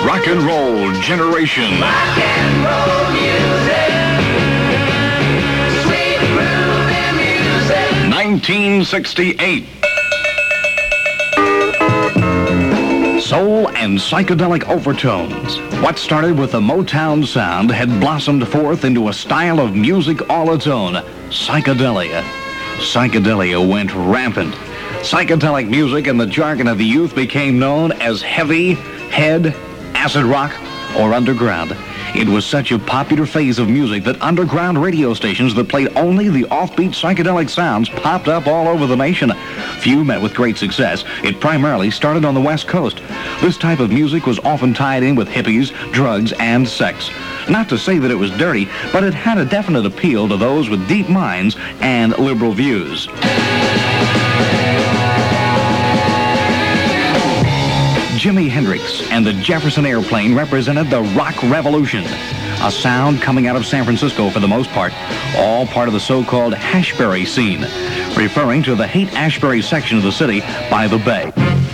Rock and Roll Generation. Rock and roll music. Sweet groovy music. 1968. Soul and psychedelic overtones. What started with a Motown sound had blossomed forth into a style of music all its own, psychedelia. Psychedelia went rampant. Psychedelic music in the jargon of the youth became known as heavy, head, acid rock, or underground. It was such a popular phase of music that underground radio stations that played only the offbeat psychedelic sounds popped up all over the nation. Few met with great success. It primarily started on the West Coast. This type of music was often tied in with hippies, drugs, and sex. Not to say that it was dirty, but it had a definite appeal to those with deep minds and liberal views. Jimi Hendrix and the Jefferson Airplane represented the rock revolution, a sound coming out of San Francisco for the most part, all part of the so-called Hashberry scene, referring to the Haight-Ashbury section of the city by the bay.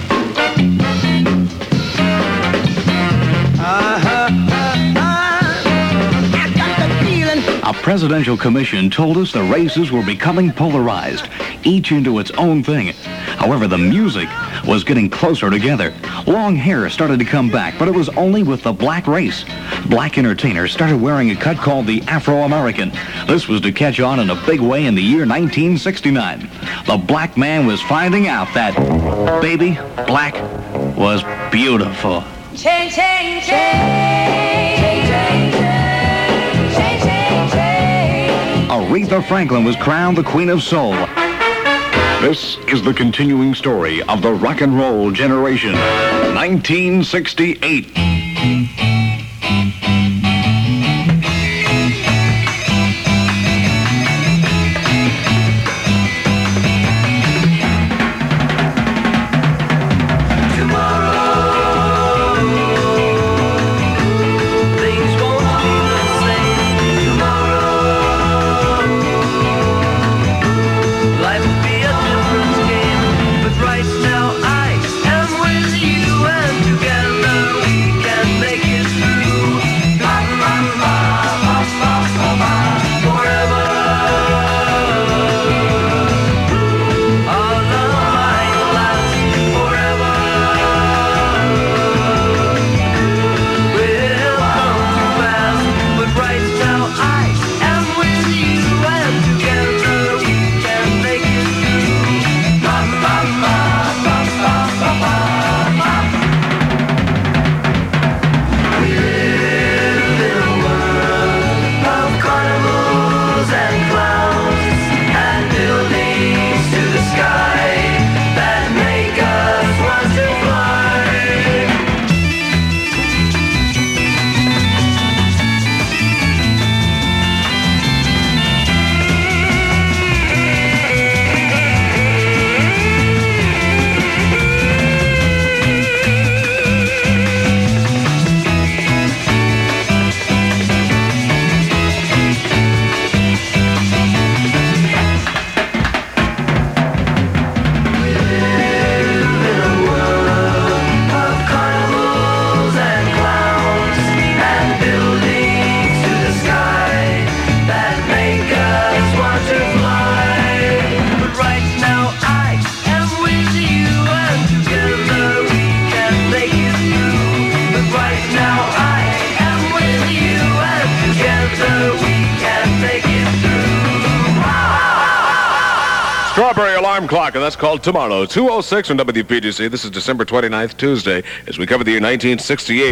A presidential commission told us the races were becoming polarized, each into its own thing. However, the music was getting closer together. Long hair started to come back, but it was only with the black race. Black entertainers started wearing a cut called the Afro-American. This was to catch on in a big way in the year 1969. The black man was finding out that baby black was beautiful. Change, change, change, change, change, change, change, change. Aretha Franklin was crowned the Queen of Soul. This is the continuing story of the rock and roll generation. 1968. Strawberry Alarm Clock, and that's called Tomorrow. 2:06 on WPGC. This is December 29th, Tuesday, as we cover the year 1968.